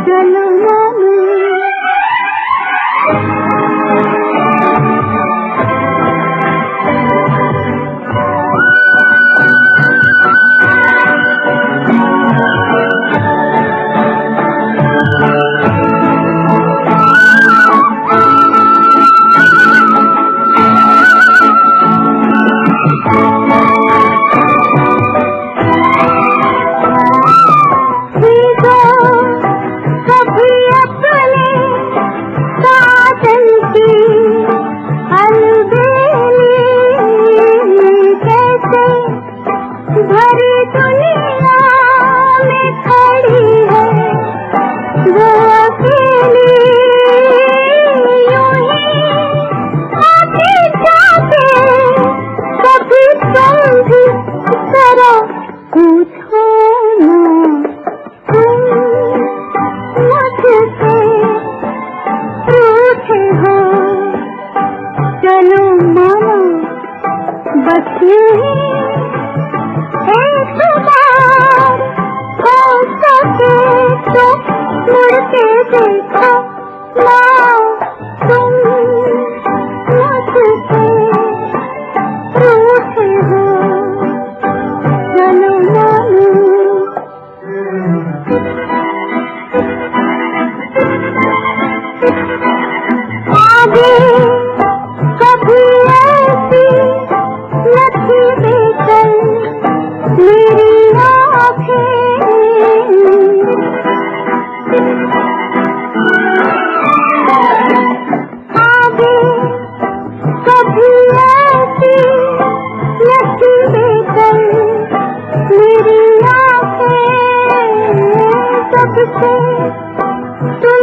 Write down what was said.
चलो मानो भरी दुनिया में खड़ी है वो अकेली यूं ही आगे जाके कभी तुम भी जरा पूछो ना तुम मुझसे रूठे हो चलो मानो बस एक बार हो सके तो मुड़ के देखो ना तुम मुझसे रूठे हो चलो मानो आगे कभी ऐसी लगी बेचैन मेरी आँखें आगे कभी ऐसी लगी बेचैन मेरी आँखें सबसे